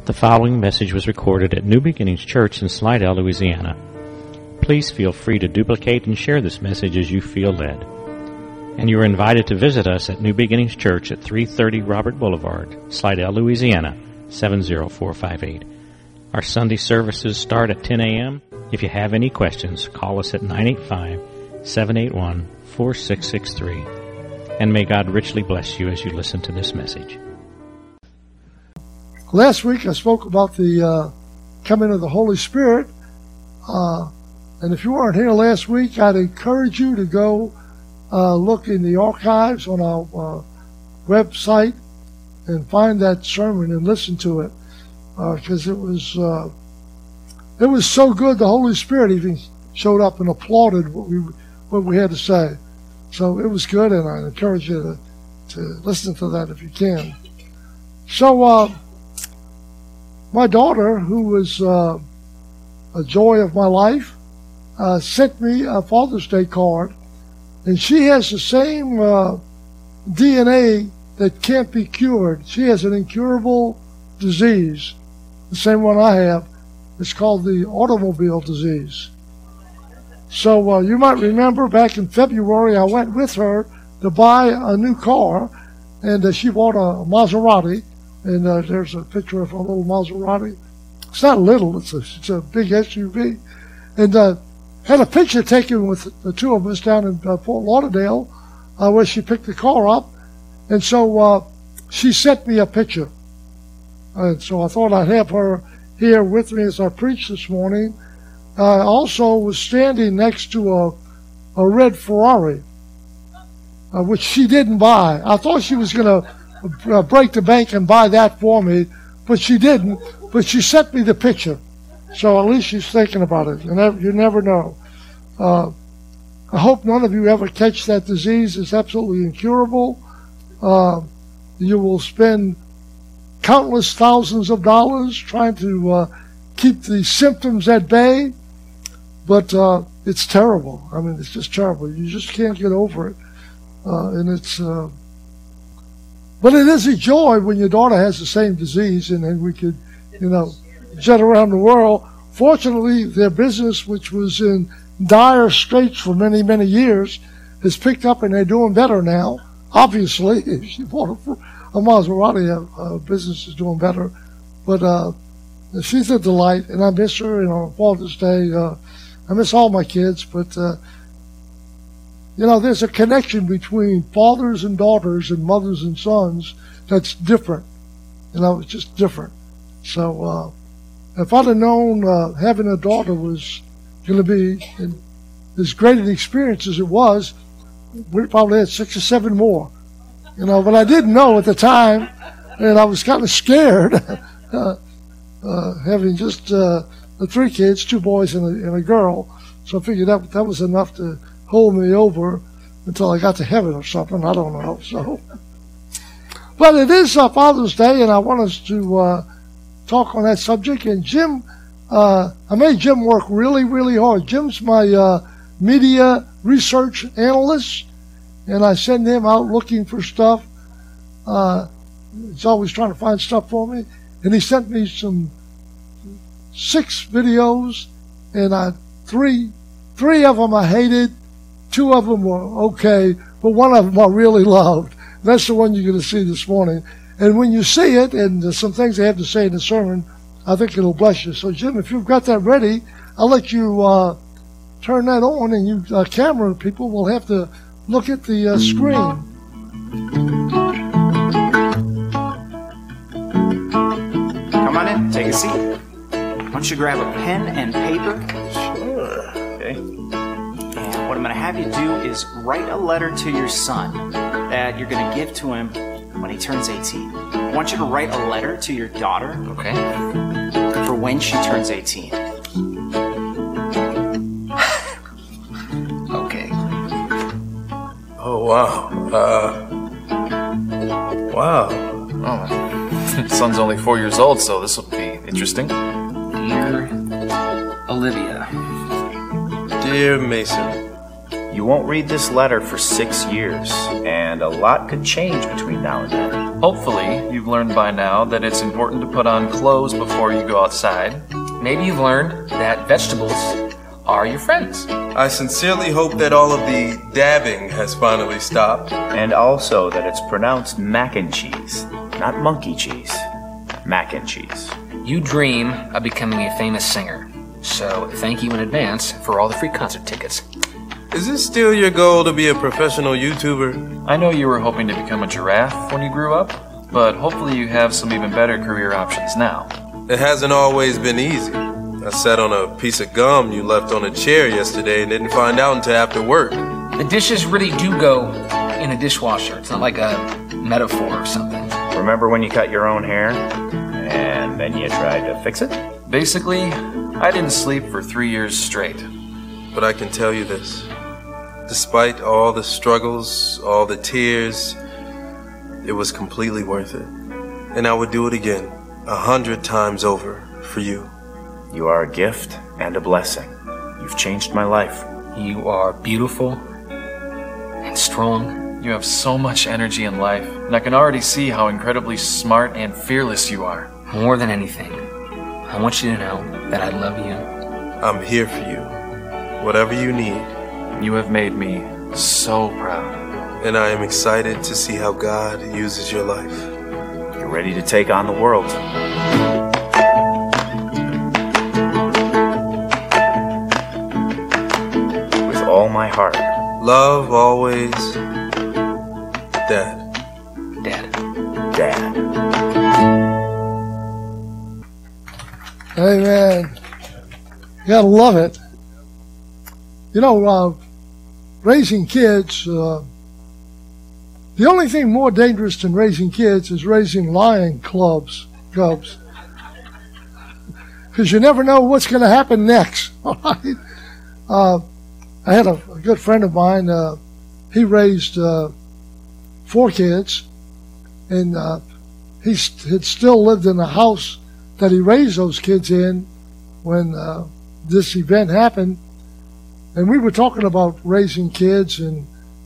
The following message was recorded at New Beginnings Church in Slidell, Louisiana. Please feel free to duplicate and share this message as you feel led. And you are invited to visit us at New Beginnings Church at 330 Robert Boulevard, Slidell, Louisiana, 70458. Our Sunday services start at 10 a.m. If you have any questions, call us at 985-781-4663. And may God richly bless you as you listen to this message. Last week I spoke about the coming of the Holy Spirit. And if you weren't here last week, I'd encourage you to go look in the archives on our website and find that sermon and listen to it, because it was so good. The Holy Spirit even showed up and applauded what we had to say. So it was good, and I encourage you to listen to that if you can. So my daughter, who was a joy of my life, sent me a Father's Day card, and she has the same DNA that can't be cured. She has an incurable disease, the same one I have. It's called the automobile disease. So you might remember back in February, I went with her to buy a new car, and she bought a Maserati, and there's a picture of a little Maserati. It's not little, it's a big SUV. And had a picture taken with the two of us down in Fort Lauderdale, where she picked the car up. And so she sent me a picture. And so I thought I'd have her here with me as I preach this morning. I also was standing next to a red Ferrari, which she didn't buy. I thought she was going to break the bank and buy that for me, but she didn't. But she sent me the picture, so at least she's thinking about it. You never know. I hope none of you ever catch that disease. It's absolutely incurable. You will spend countless thousands of dollars trying to keep the symptoms at bay, but it's terrible. I mean, it's just terrible. You just can't get over it, and it's. But it is a joy when your daughter has the same disease, and then we could, jet around the world. Fortunately, their business, which was in dire straits for many, many years, has picked up, and they're doing better now. Obviously, if she bought a Maserati, business is doing better. But she's a delight, and I miss her. On Father's Day, I miss all my kids, but there's a connection between fathers and daughters and mothers and sons that's different. It's just different. So if I'd have known having a daughter was going to be as great an experience as it was, we'd probably had 6 or 7 more. But I didn't know at the time, and I was kind of scared having just the 3 kids, 2 boys and a girl. So I figured that was enough to hold me over until I got to heaven or something. I don't know. So, but it is Father's Day, and I want us to talk on that subject. And Jim, I made Jim work really, really hard. Jim's my media research analyst, and I send him out looking for stuff. He's always trying to find stuff for me, and he sent me 6 videos, and 3 of them I hated. 2 of them were okay, but 1 of them I really loved. That's the one you're going to see this morning. And when you see it, and there's some things I have to say in the sermon, I think it'll bless you. So, Jim, if you've got that ready, I'll let you turn that on, and you camera people will have to look at the screen. Come on in, take a seat. Why don't you grab a pen and paper? Sure. Okay. What I'm going to have you do is write a letter to your son that you're going to give to him when he turns 18. I want you to write a letter to your daughter. Okay. For when she turns 18. Okay. Oh, wow. Wow. Oh, my son's only 4 years old, so this will be interesting. Dear Olivia. Dear Mason, you won't read this letter for 6 years, and a lot could change between now and then. Hopefully, you've learned by now that it's important to put on clothes before you go outside. Maybe you've learned that vegetables are your friends. I sincerely hope that all of the dabbing has finally stopped. And also that it's pronounced mac and cheese, not monkey cheese. Mac and cheese. You dream of becoming a famous singer, so thank you in advance for all the free concert tickets. Is this still your goal to be a professional YouTuber? I know you were hoping to become a giraffe when you grew up, but hopefully you have some even better career options now. It hasn't always been easy. I sat on a piece of gum you left on a chair yesterday and didn't find out until after work. The dishes really do go in a dishwasher. It's not like a metaphor or something. Remember when you cut your own hair and then you tried to fix it? Basically, I didn't sleep for 3 years straight. But I can tell you this. Despite all the struggles, all the tears, it was completely worth it. And I would do it again, 100 times over, for you. You are a gift and a blessing. You've changed my life. You are beautiful and strong. You have so much energy in life, and I can already see how incredibly smart and fearless you are. More than anything, I want you to know that I love you. I'm here for you. Whatever you need. You have made me so proud. And I am excited to see how God uses your life. You're ready to take on the world. With all my heart. Love always, Dad. Dad. Dad. Amen. You gotta love it. You know, raising kids, the only thing more dangerous than raising kids is raising lion cubs. Because you never know what's going to happen next. All right? I had a good friend of mine, he raised 4 kids, and he had still lived in the house that he raised those kids in when this event happened. And we were talking about raising kids, and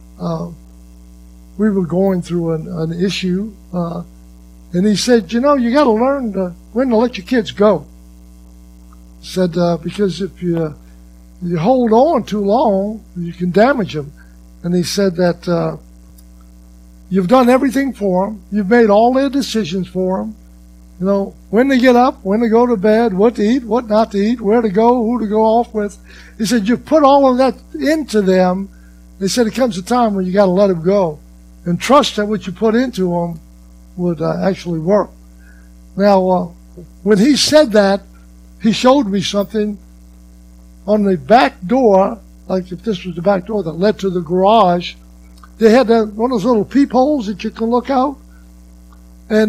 we were going through an issue. And he said, you know, you got to learn when to let your kids go. He said, because if you hold on too long, you can damage them. And he said that you've done everything for them. You've made all their decisions for them. You know, when to get up, when to go to bed, what to eat, what not to eat, where to go, who to go off with. He said, you put all of that into them. He said, it comes a time when you got to let them go. And trust that what you put into them would actually work. Now, when he said that, he showed me something on the back door, like if this was the back door that led to the garage. They had one of those little peepholes that you can look out. And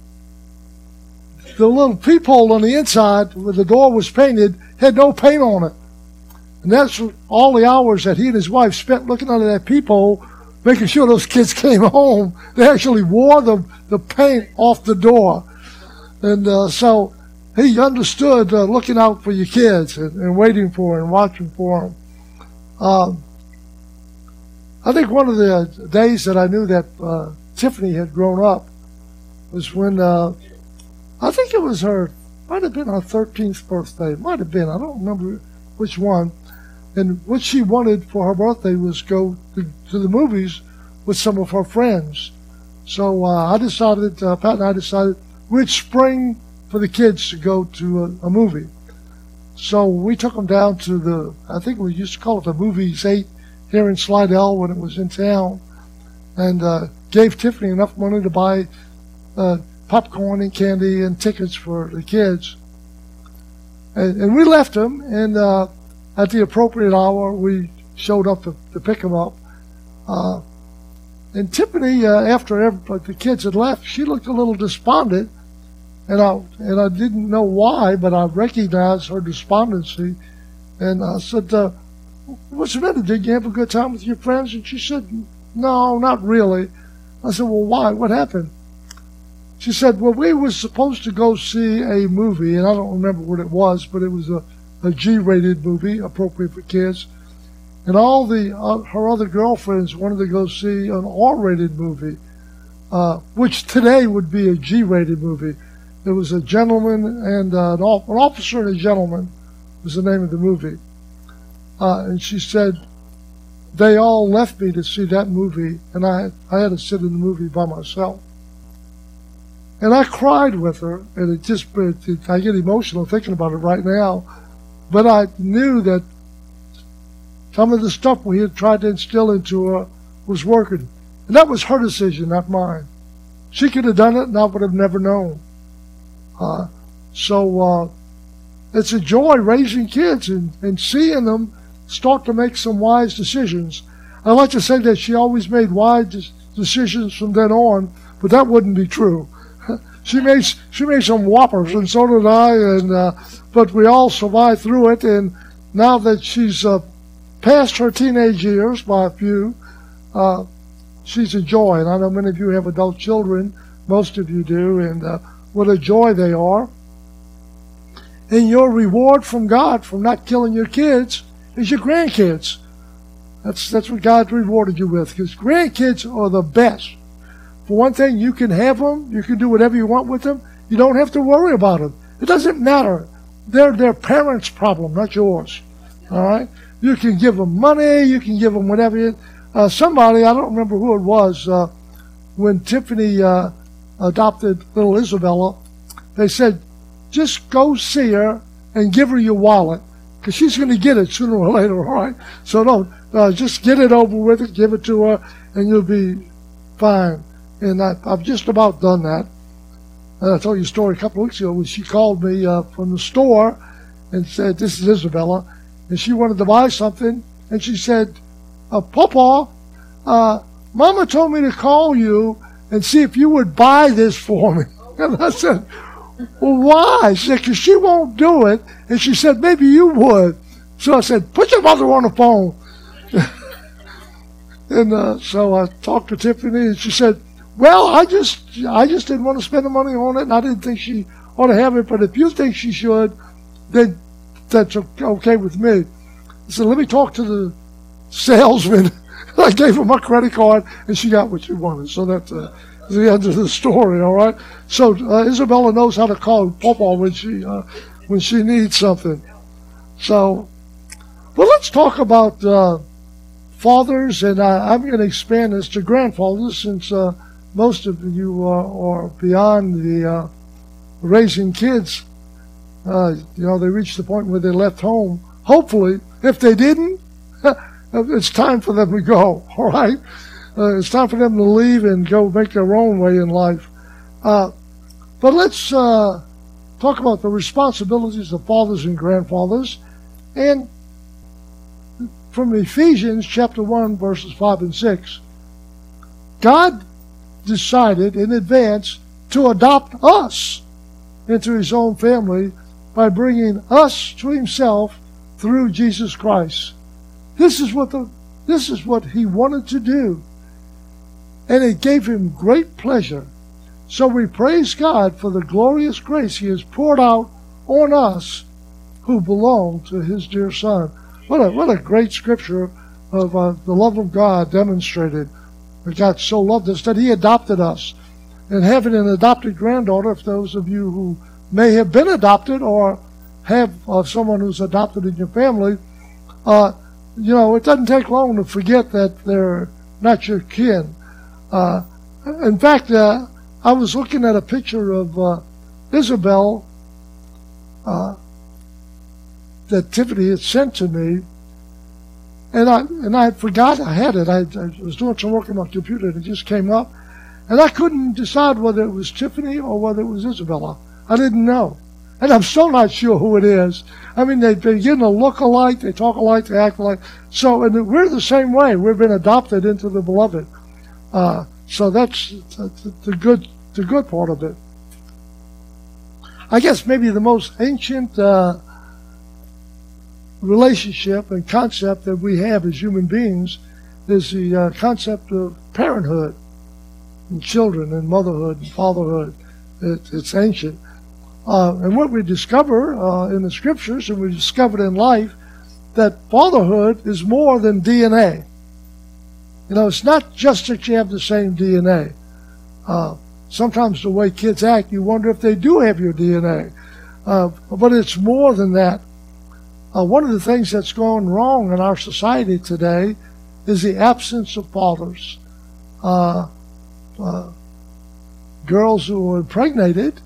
the little peephole on the inside, where the door was painted, had no paint on it. And that's all the hours that he and his wife spent looking under that peephole, making sure those kids came home. They actually wore the paint off the door. And so he understood looking out for your kids and waiting for and watching for them. I think one of the days that I knew that Tiffany had grown up was when I think it was might have been her 13th birthday. Might have been. I don't remember which one. And what she wanted for her birthday was go to the movies with some of her friends. So I decided, Pat and I decided, we'd spring for the kids to go to a movie. So we took them down to I think we used to call it the Movies 8 here in Slidell when it was in town, and gave Tiffany enough money to buy popcorn and candy and tickets for the kids. And we left them, and at the appropriate hour, we showed up to pick them up. And Tiffany, after the kids had left, she looked a little despondent, and I didn't know why, but I recognized her despondency. And I said, what's the matter? Did you have a good time with your friends? And she said, no, not really. I said, well, why? What happened? She said, well, we were supposed to go see a movie, and I don't remember what it was, but it was a G-rated movie, appropriate for kids. And all her other girlfriends wanted to go see an R-rated movie. which today would be a G-rated movie. There was a gentleman and an officer and a gentleman was the name of the movie. And she said, they all left me to see that movie, and I had to sit in the movie by myself. And I cried with her, and I get emotional thinking about it right now. But I knew that some of the stuff we had tried to instill into her was working. And that was her decision, not mine. She could have done it, and I would have never known. So it's a joy raising kids and seeing them start to make some wise decisions. I like to say that she always made wise decisions from then on, but that wouldn't be true. She made some whoppers, and so did I, but we all survived through it. And now that she's past her teenage years by a few, she's a joy. And I know many of you have adult children, most of you do, and what a joy they are. And your reward from God from not killing your kids is your grandkids. That's what God rewarded you with, because grandkids are the best. For one thing, you can have them. You can do whatever you want with them. You don't have to worry about them. It doesn't matter. They're their parents' problem, not yours. All right? You can give them money. You can give them whatever. Somebody, I don't remember who it was, when Tiffany adopted little Isabella, they said, just go see her and give her your wallet, because she's going to get it sooner or later, all right? So don't, just get it over with it, give it to her, and you'll be fine. And I've just about done that. And I told you a story a couple of weeks ago when she called me from the store and said, this is Isabella, and she wanted to buy something, and she said, Papa, Mama told me to call you and see if you would buy this for me. And I said, well, why? She said, because she won't do it. And she said, maybe you would. So I said, put your mother on the phone. And so I talked to Tiffany, and she said, well, I just didn't want to spend the money on it, and I didn't think she ought to have it, but if you think she should, then that's okay with me. I said, let me talk to the salesman. I gave her my credit card, and she got what she wanted. So that's the end of the story, all right? So Isabella knows how to call Papa when she needs something. So, well, let's talk about fathers, and I'm going to expand this to grandfathers, since most of you are beyond the raising kids. They reached the point where they left home. Hopefully, if they didn't, it's time for them to go, all right? It's time for them to leave and go make their own way in life. But let's talk about the responsibilities of fathers and grandfathers. And from Ephesians chapter 1, verses 5 and 6, God decided in advance to adopt us into his own family by bringing us to himself through Jesus Christ. This is what he wanted to do, and it gave him great pleasure. So we praise God for the glorious grace he has poured out on us who belong to his dear Son. What a great scripture of the love of God demonstrated. God so loved us that he adopted us. And having an adopted granddaughter, if those of you who may have been adopted or have someone who's adopted in your family, it doesn't take long to forget that they're not your kin. In fact, I was looking at a picture of Isabel that Tiffany had sent to me, and I forgot I had it. I was doing some work on my computer, and it just came up, and I couldn't decide whether it was Tiffany or whether it was Isabella. I didn't know, and I'm still not sure who it is. I mean, they begin to look alike, they talk alike, they act alike. So, and we're the same way. We've been adopted into the beloved. So that's the good part of it. I guess maybe the most ancient relationship and concept that we have as human beings is the concept of parenthood and children and motherhood and fatherhood. It's ancient. And what we discover in the scriptures, and we discovered in life, that fatherhood is more than DNA. It's not just that you have the same DNA. Sometimes the way kids act, you wonder if they do have your DNA. But it's more than that. One of the things that's going wrong in our society today is the absence of fathers. Girls who are impregnated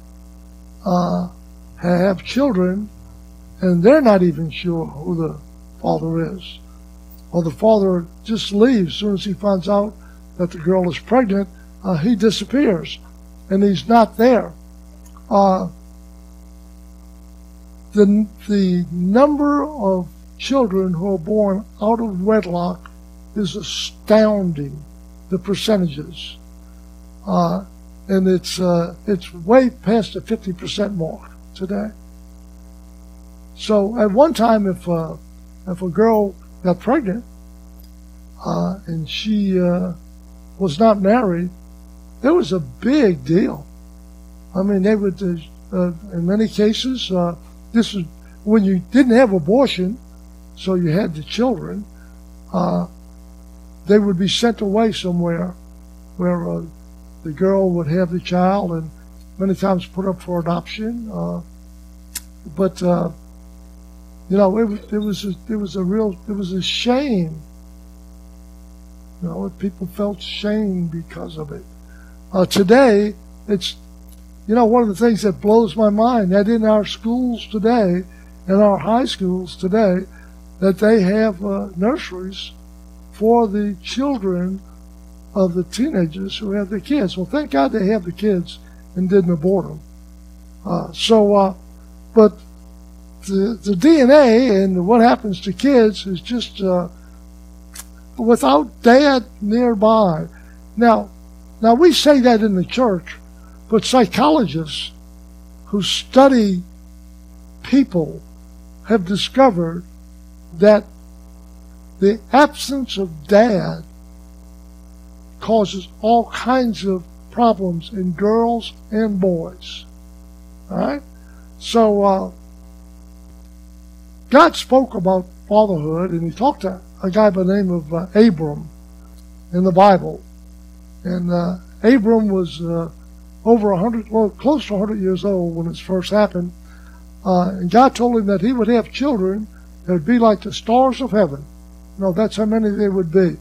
have children, and they're not even sure who the father is. Or the father just leaves as soon as he finds out that the girl is pregnant. He disappears, and he's not there. The number of children who are born out of wedlock is astounding, the percentages. And it's way past the 50% mark today. So at one time, if a girl got pregnant and she was not married, it was a big deal. I mean, they would, in many cases, this was when you didn't have abortion, so you had the children. They would be sent away somewhere where the girl would have the child, and many times put up for adoption. But you know, it was a shame. You know, people felt shame because of it. Today, it's, you know, one of the things that blows my mind that in our schools today, in our high schools today, that they have nurseries for the children of the teenagers who have the kids. Well, thank God they have the kids and didn't abort them. But the DNA and what happens to kids is just without dad nearby. Now we say that in the church, but psychologists who study people have discovered that the absence of dad causes all kinds of problems in girls and boys. All right? So God spoke about fatherhood, and he talked to a guy by the name of Abram in the Bible. And Abram was over 100, well, close to 100 years old when this first happened. And God told him that he would have children that would be like the stars of heaven. You know, that's how many they would be.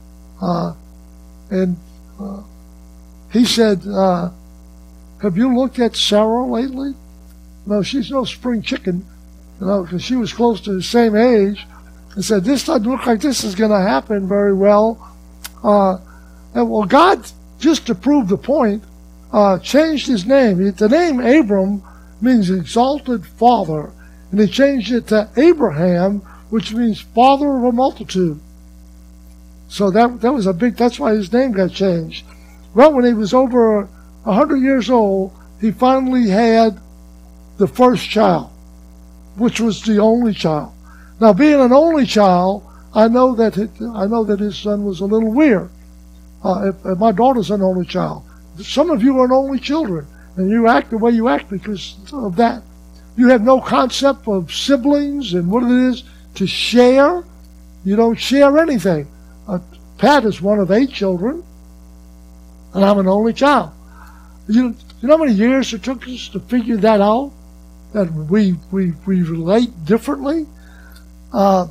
And he said, have you looked at Sarah lately? No, she's no spring chicken, you know, because she was close to the same age. And said, this doesn't look like this is going to happen very well. And well, God, just to prove the point, changed his name. The name Abram means exalted father. And he changed it to Abraham, which means father of a multitude. So that was a big, that's why his name got changed. Well, when he was over 100 years old, he finally had the first child, which was the only child. Now, being an only child, I know that his son was a little weird. If my daughter's an only child. Some of you are an only children, and you act the way you act because of that. You have no concept of siblings and what it is to share. You don't share anything. Pat is one of 8 children, and I'm an only child. You know how many years it took us to figure that out? That we relate differently? And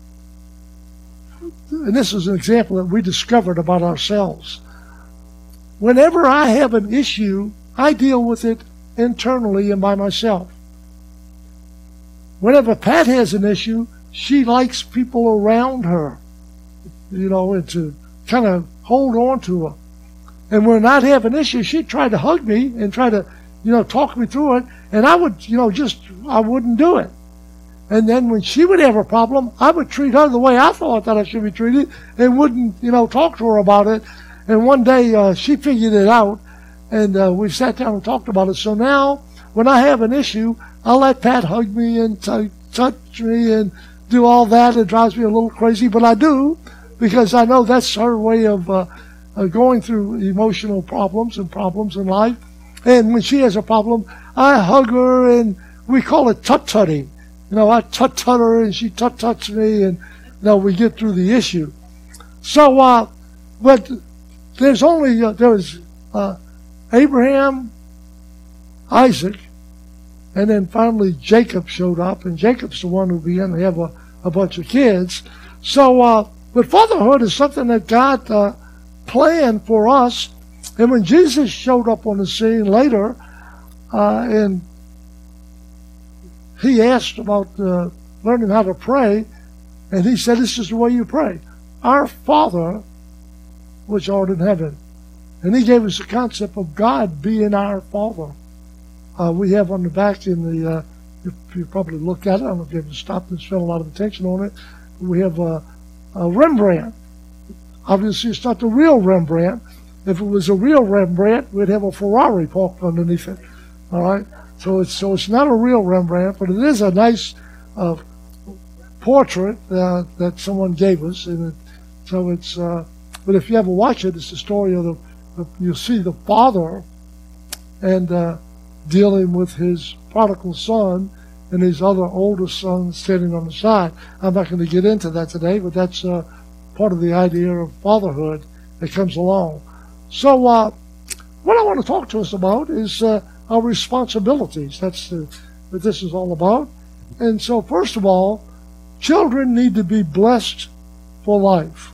this is an example that we discovered about ourselves. Whenever I have an issue, I deal with it internally and by myself. Whenever Pat has an issue, she likes people around her, you know, and to kind of hold on to her. And when I'd have an issue, she'd try to hug me and try to, you know, talk me through it. And I would, you know, I wouldn't do it. And then when she would have a problem, I would treat her the way I thought that I should be treated and wouldn't, you know, talk to her about it. And one day she figured it out, and we sat down and talked about it. So now, when I have an issue, I'll let Pat hug me and touch me and do all that. It drives me a little crazy, but I do, because I know that's her way of going through emotional problems in life. And when she has a problem, I hug her, and we call it tut-tutting. You know, I tut-tut her, and she tut-tuts me, and, you know, we get through the issue. So, but there's only, Abraham, Isaac, and then finally Jacob showed up, and Jacob's the one who began to have a bunch of kids. So, but fatherhood is something that God planned for us. And when Jesus showed up on the scene later, and he asked about learning how to pray, and he said, this is the way you pray. Our Father, which art in heaven. And he gave us the concept of God being our Father. We have on the back in the, if you probably looked at it, I don't know if you ever stopped and spent a lot of attention on it, we have a Rembrandt. Obviously, it's not the real Rembrandt. If it was a real Rembrandt, we'd have a Ferrari parked underneath it. All right? So it's not a real Rembrandt, but it is a nice portrait that someone gave us. And but if you ever watch it, it's the story of you see the father and dealing with his prodigal son and his other older son standing on the side. I'm not going to get into that today, but that's part of the idea of fatherhood that comes along. So what I want to talk to us about is our responsibilities. That's what this is all about. And so first of all, children need to be blessed for life.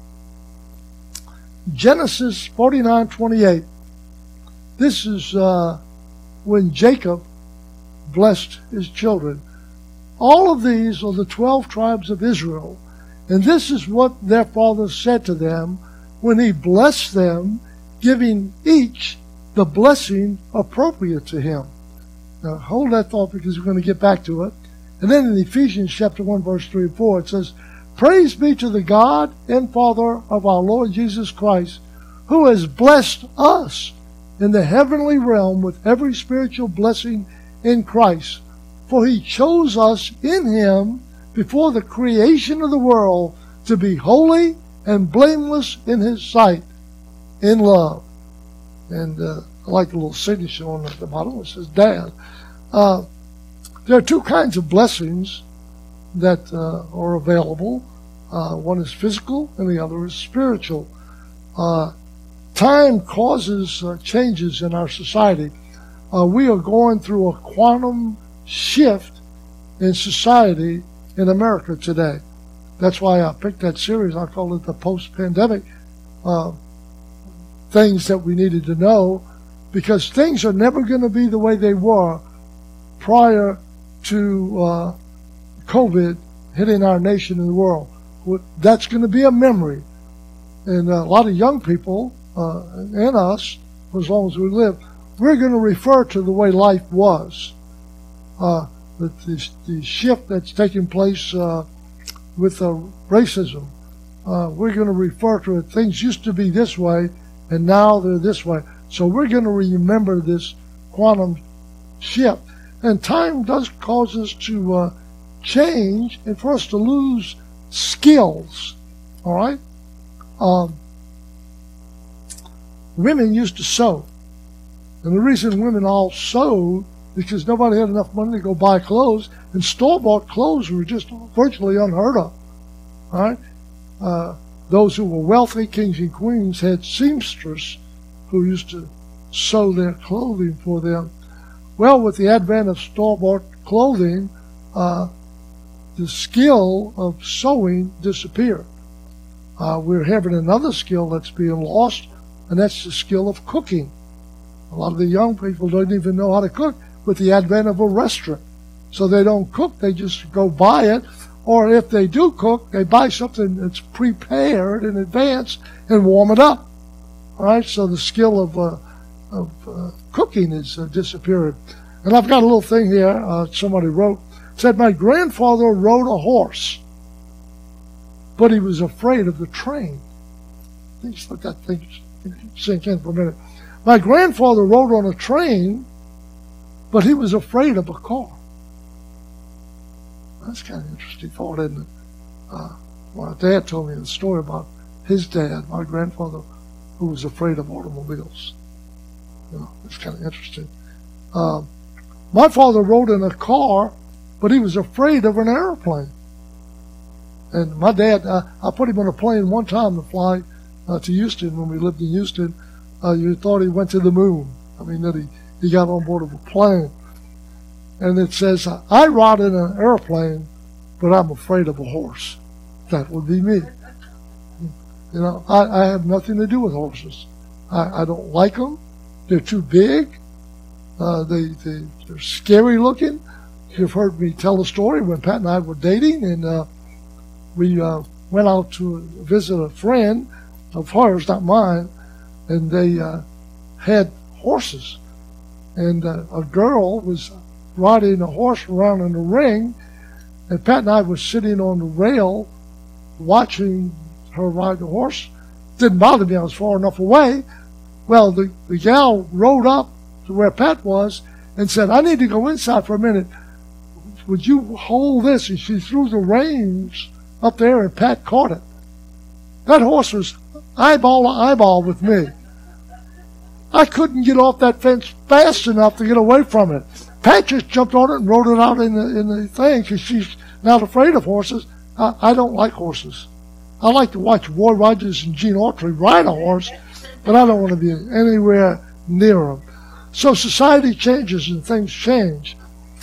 Genesis 49:28. This is when Jacob blessed his children. All of these are the 12 tribes of Israel, and this is what their father said to them when he blessed them, giving each the blessing appropriate to him. Now hold that thought because we're going to get back to it. And then in Ephesians chapter 1 verse 3 and 4 it says, Praise be to the God and Father of our Lord Jesus Christ, who has blessed us in the heavenly realm with every spiritual blessing in Christ. For he chose us in him before the creation of the world to be holy and blameless in his sight, in love. And I like the little signature on the bottom. It says Dad. There are two kinds of blessings that are available. One is physical and the other is spiritual. Time causes changes in our society. We are going through a quantum shift in society in America today. That's why I picked that series. I call it the post-pandemic things that we needed to know, because things are never going to be the way they were prior to COVID hitting our nation and the world. That's going to be a memory. And a lot of young people and us, for as long as we live, we're going to refer to the way life was. The shift that's taking place with racism, we're going to refer to it. Things used to be this way, and now they're this way. So we're going to remember this quantum shift. And time does cause us to change and for us to lose skills. All right? Women used to sew. And the reason women all sewed because nobody had enough money to go buy clothes, and store-bought clothes were just virtually unheard of. All right? Those who were wealthy, kings and queens, had seamsters who used to sew their clothing for them. Well, with the advent of store-bought clothing, the skill of sewing disappeared. We're having another skill that's being lost, and that's the skill of cooking. A lot of the young people don't even know how to cook with the advent of a restaurant. So they don't cook, they just go buy it. Or if they do cook, they buy something that's prepared in advance and warm it up. All right, so the skill of cooking is disappearing. And I've got a little thing here somebody wrote. It said, my grandfather rode a horse, but he was afraid of the train. Just let that thing sink in for a minute. My grandfather rode on a train, but he was afraid of a car. That's kind of an interesting thought, isn't it? My dad told me the story about his dad, my grandfather, who was afraid of automobiles. You know, it's kind of interesting. My father rode in a car, but he was afraid of an airplane. And my dad, I put him on a plane one time to fly to Houston when we lived in Houston. you thought he went to the moon. I mean, that he got on board of a plane. And it says, I ride in an airplane, but I'm afraid of a horse. That would be me. You know, I have nothing to do with horses. I don't like them. They're too big. They're scary looking. You've heard me tell the story when Pat and I were dating, and we went out to visit a friend of hers, not mine, and they had horses. And a girl was riding a horse around in the ring, and Pat and I were sitting on the rail watching her ride the horse. Didn't bother me, I was far enough away. Well, the gal rode up to where Pat was and said, I need to go inside for a minute. Would you hold this? And she threw the reins up there, and Pat caught it. That horse was eyeball to eyeball with me. I couldn't get off that fence fast enough to get away from it. Pat just jumped on it and rode it out in the thing because she's not afraid of horses. I don't like horses. I like to watch Roy Rogers and Gene Autry ride a horse, but I don't want to be anywhere near them. So society changes and things change.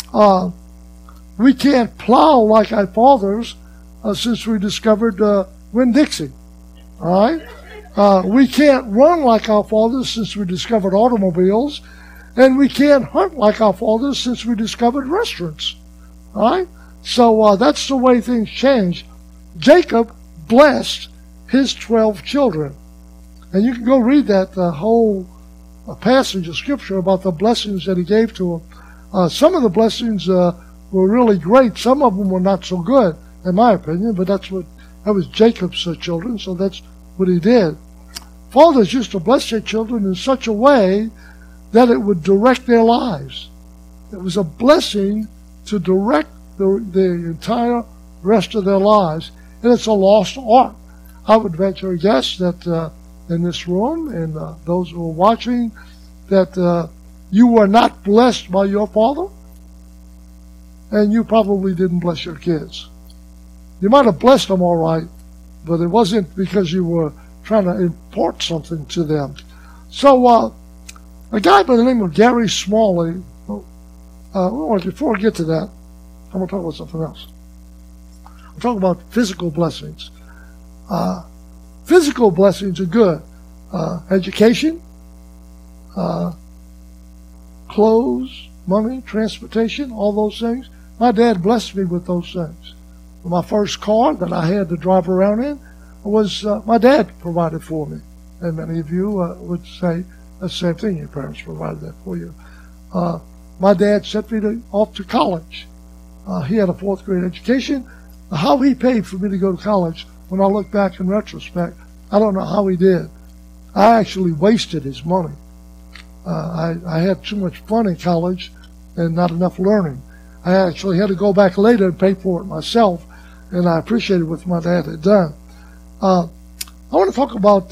We can't plow like our fathers since we discovered Winn-Dixie. All right? We can't run like our fathers since we discovered automobiles. And we can't hunt like our fathers since we discovered restaurants. All right? So that's the way things change. Jacob blessed his 12 children. And you can go read that whole passage of Scripture about the blessings that he gave to them. Some of the blessings were really great. Some of them were not so good, in my opinion, but that was Jacob's children, so that's what he did. Fathers used to bless their children in such a way that it would direct their lives. It was a blessing to direct the entire rest of their lives. And it's a lost art. I would venture a guess that in this room and those who are watching, that you were not blessed by your father, and you probably didn't bless your kids. You might have blessed them all right, but it wasn't because you were trying to impart something to them. So a guy by the name of Gary Smalley, before I get to that, I'm going to talk about something else. I'm talking about physical blessings. Physical blessings are good. Education, clothes, money, transportation, all those things. My dad blessed me with those things. My first car that I had to drive around in was my dad provided for me. And many of you would say the same thing. Your parents provided that for you. My dad sent me off to college. He had a 4th grade education. How he paid for me to go to college, when I look back in retrospect, I don't know how he did. I actually wasted his money. I had too much fun in college and not enough learning. I actually had to go back later and pay for it myself, and I appreciated what my dad had done. I want to talk about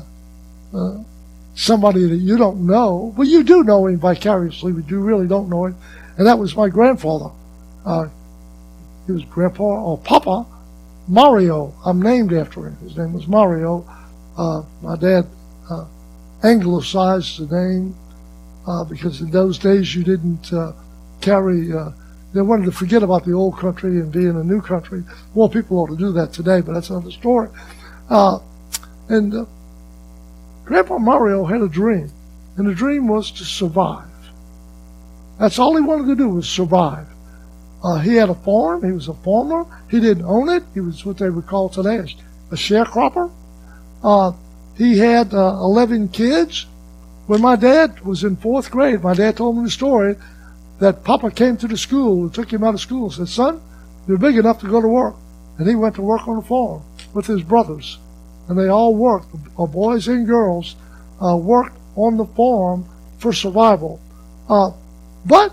somebody that you don't know. Well, you do know him vicariously, but you really don't know him, and that was my grandfather. He was Grandpa, or Papa Mario. I'm named after him. His name was Mario. My dad anglicized the name because in those days you didn't carry, they wanted to forget about the old country and be in a new country. More people ought to do that today, but that's another story. And Grandpa Mario had a dream, and the dream was to survive. That's all he wanted to do, was survive. He had a farm. He was a farmer. He didn't own it. He was what they would call today a sharecropper. He had 11 kids. When my dad was in 4th grade, my dad told me the story that Papa came to the school and took him out of school and said, "Son, you're big enough to go to work." And he went to work on the farm with his brothers. And they all worked, boys and girls, worked on the farm for survival. But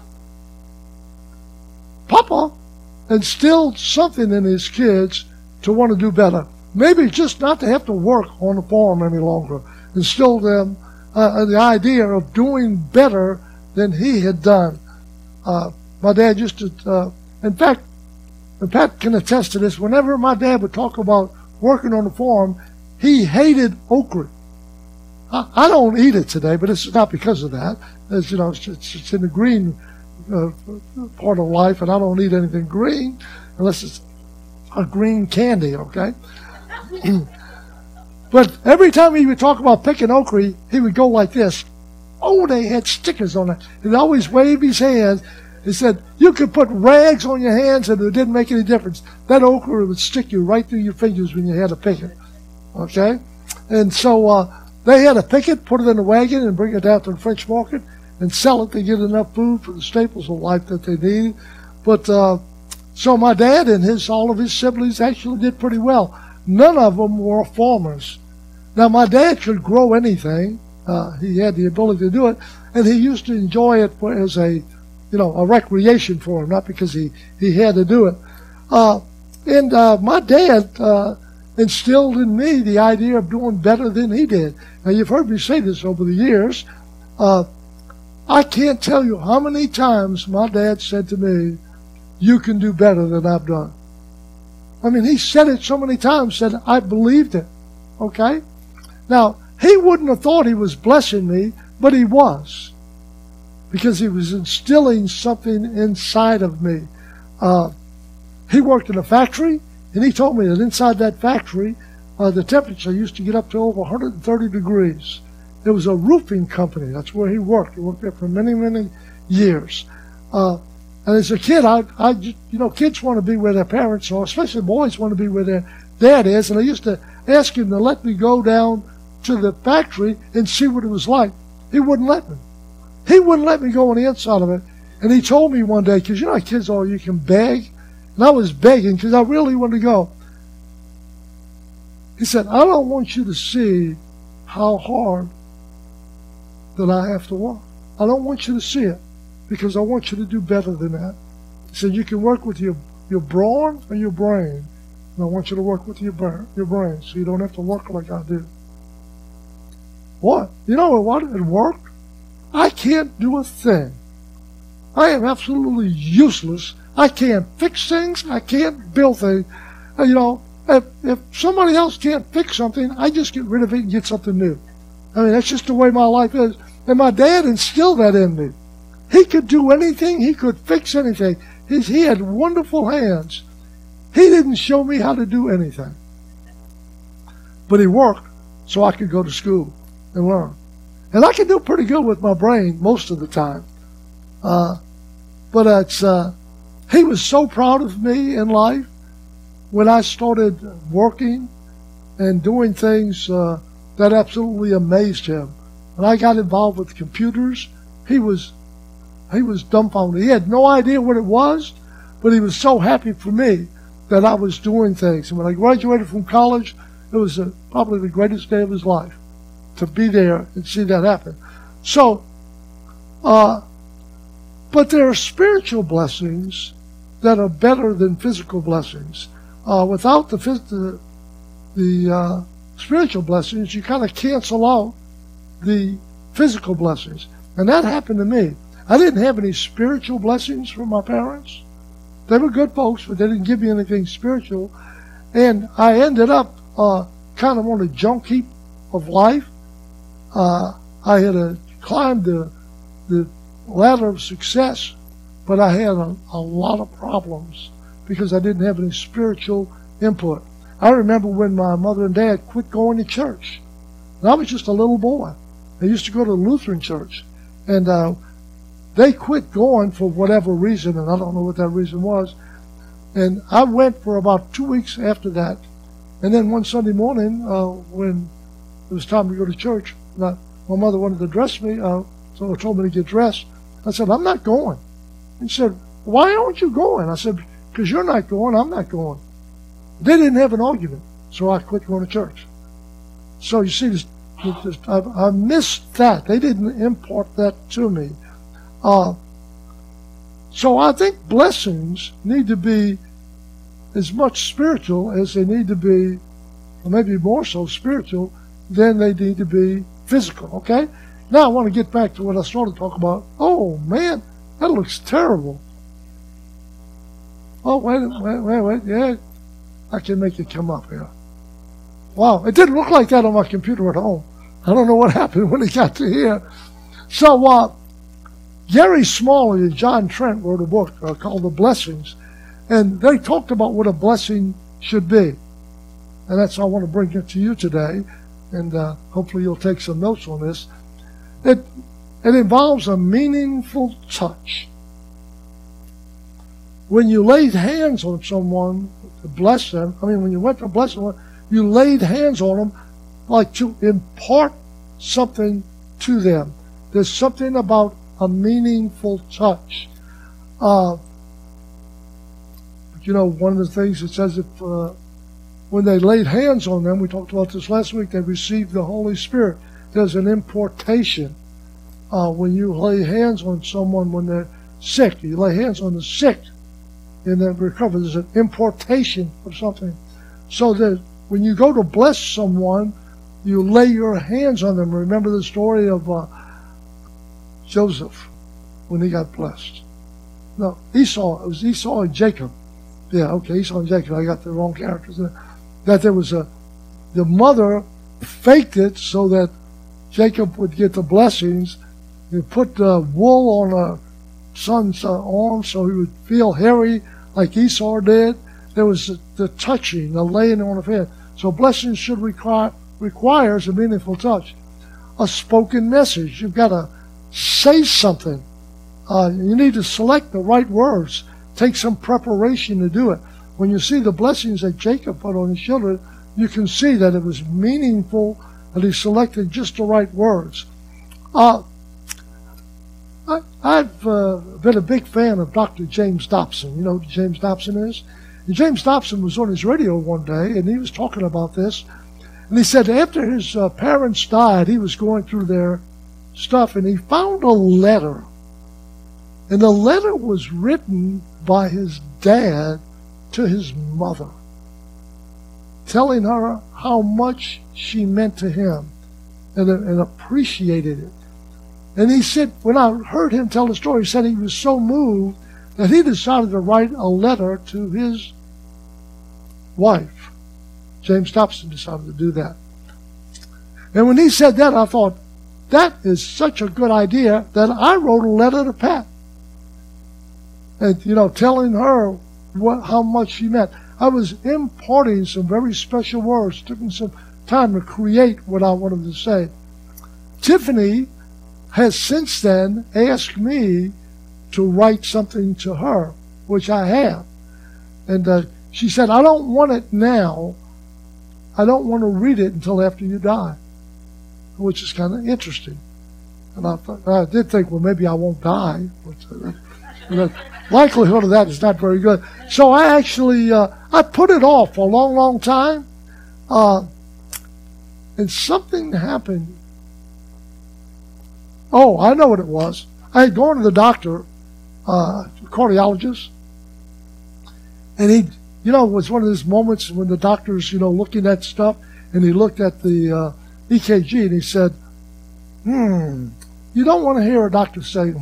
Papa instilled something in his kids to want to do better. Maybe just not to have to work on the farm any longer. Instilled them the idea of doing better than he had done. My dad used to, in fact, and Pat can attest to this, whenever my dad would talk about working on the farm, he hated okra. I don't eat it today, but it's not because of that. As you know, it's in the green part of life, and I don't eat anything green unless it's a green candy, okay? But every time he would talk about picking okra, he would go like this. Oh, they had stickers on it. He'd always wave his hands. He said, you could put rags on your hands and it didn't make any difference. That okra would stick you right through your fingers when you had to pick it. Okay? And so they had to pick it, put it in a wagon, and bring it down to the French market and sell it to get enough food for the staples of life that they needed. But so my dad and all of his siblings actually did pretty well. None of them were farmers. Now, my dad could grow anything. He had the ability to do it, and he used to enjoy it as a recreation for him, not because he had to do it. And my dad instilled in me the idea of doing better than he did. Now, you've heard me say this over the years. I can't tell you how many times my dad said to me, you can do better than I've done. I mean, he said it so many times, said I believed it. Okay? Now, he wouldn't have thought he was blessing me, but he was. Because he was instilling something inside of me. He worked in a factory, and he told me that inside that factory, the temperature used to get up to over 130 degrees. It was a roofing company. That's where he worked. He worked there for many, many years. And as a kid, kids want to be where their parents are, especially boys want to be where their dad is. And I used to ask him to let me go down to the factory and see what it was like. He wouldn't let me. He wouldn't let me go on the inside of it. And he told me one day, because you know how kids are, you can beg. And I was begging because I really wanted to go. He said, I don't want you to see how hard that I have to work. I don't want you to see it because I want you to do better than that. He said, you can work with your brawn or your brain. And I want you to work with your brain so you don't have to work like I do. What? You know what? It worked. I can't do a thing. I am absolutely useless. I can't fix things. I can't build things. If somebody else can't fix something, I just get rid of it and get something new. I mean, that's just the way my life is. And my dad instilled that in me. He could do anything. He could fix anything. He had wonderful hands. He didn't show me how to do anything. But he worked so I could go to school and learn. And I can do pretty good with my brain most of the time. But he was so proud of me in life when I started working and doing things that absolutely amazed him. When I got involved with computers, he was dumbfounded. He had no idea what it was, but he was so happy for me that I was doing things. And when I graduated from college, it was probably the greatest day of his life to be there and see that happen. So, but there are spiritual blessings that are better than physical blessings. Without the spiritual blessings, you kind of cancel out the physical blessings. And that happened to me. I didn't have any spiritual blessings from my parents. They were good folks, but they didn't give me anything spiritual. And I ended up kind of on a junk heap of life. I had climbed the ladder of success, but I had a lot of problems because I didn't have any spiritual input. I remember when my mother and dad quit going to church. And I was just a little boy. I used to go to the Lutheran church. And they quit going for whatever reason, and I don't know what that reason was. And I went for about 2 weeks after that. And then one Sunday morning, when it was time to go to church, my mother wanted to dress me, so she told me to get dressed. I said, I'm not going. He said, why aren't you going? I said, because you're not going, I'm not going. They didn't have an argument, so I quit going to church. So you see, I missed that. They didn't impart that to me. So I think blessings need to be as much spiritual as they need to be, or maybe more so spiritual, than they need to be physical, okay? Now I want to get back to what I started talking about. Oh, man, that looks terrible. Oh, wait. Yeah, I can make it come up here. Wow, it didn't look like that on my computer at home. I don't know what happened when he got to here. So Gary Smalley and John Trent wrote a book called The Blessings, and they talked about what a blessing should be. And that's how I want to bring it to you today, and hopefully you'll take some notes on this. It involves a meaningful touch. When you laid hands on someone to bless them, when you went to bless them, you laid hands on them like to impart something to them. There's something about a meaningful touch. One of the things it says, if when they laid hands on them, we talked about this last week, they received the Holy Spirit. There's an importation. When you lay hands on someone when they're sick, you lay hands on the sick and then recover. There's an importation of something. So that when you go to bless someone, you lay your hands on them. Remember the story of Joseph when he got blessed? No, Esau. It was Esau and Jacob. Yeah, okay, Esau and Jacob. I got the wrong characters there. That there was the mother faked it so that Jacob would get the blessings. He put wool on her son's arm so he would feel hairy like Esau did. There was the touching, the laying on of hands. So blessings should requires a meaningful touch. A spoken message. You've got to say something. You need to select the right words. Take some preparation to do it. When you see the blessings that Jacob put on his children, you can see that it was meaningful, that he selected just the right words. I've been a big fan of Dr. James Dobson. You know who James Dobson is? And James Dobson was on his radio one day, and he was talking about this. And he said after his parents died, he was going through their stuff, and he found a letter. And the letter was written by his dad to his mother, telling her how much she meant to him and appreciated it. And he said, when I heard him tell the story, he said he was so moved that he decided to write a letter to his wife. James Dobson decided to do that. And when he said that, I thought, that is such a good idea that I wrote a letter to Pat. And, telling her how much she meant. I was imparting some very special words. It took me some time to create what I wanted to say. Tiffany has since then asked me to write something to her, which I have. And she said, I don't want it now. I don't want to read it until after you die, which is kind of interesting. And I did think, well, maybe I won't die. But the likelihood of that is not very good. So I actually, I put it off for a long, long time. And something happened. Oh, I know what it was. I had gone to the doctor, cardiologist, and he, it was one of those moments when the doctor's, looking at stuff, and he looked at the EKG, and he said, you don't want to hear a doctor say,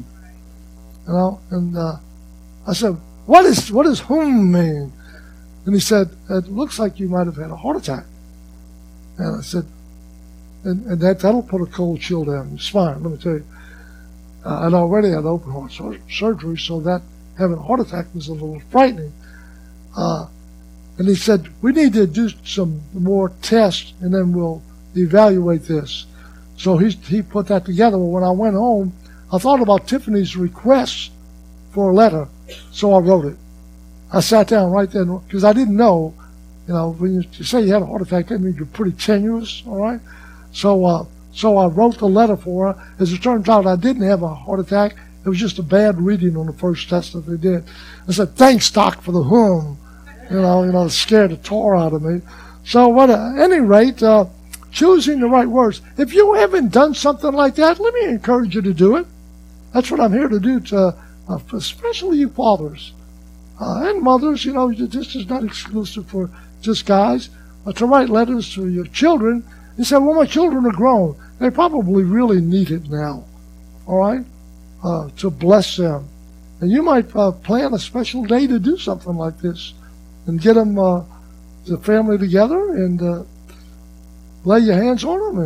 and I said, what does mean? And he said, it looks like you might have had a heart attack. And I said, and that'll put a cold chill down your spine, let me tell you. And already had open heart surgery, so that having a heart attack was a little frightening. And he said, we need to do some more tests, and then we'll evaluate this. So he put that together. Well, when I went home, I thought about Tiffany's request for a letter, so I wrote it. I sat down right then, because I didn't know, when you say you had a heart attack, that means you're pretty tenuous, all right? So I wrote the letter for her. As it turns out, I didn't have a heart attack. It was just a bad reading on the first test that they did. I said, thanks, Doc, for the it scared the tar out of me. So at any rate, choosing the right words. If you haven't done something like that, let me encourage you to do it. That's what I'm here to do, especially you fathers and mothers. This is not exclusive for just guys. To write letters to your children. You say, well, my children are grown. They probably really need it now, all right, to bless them. And you might plan a special day to do something like this and get them, the family together and lay your hands on them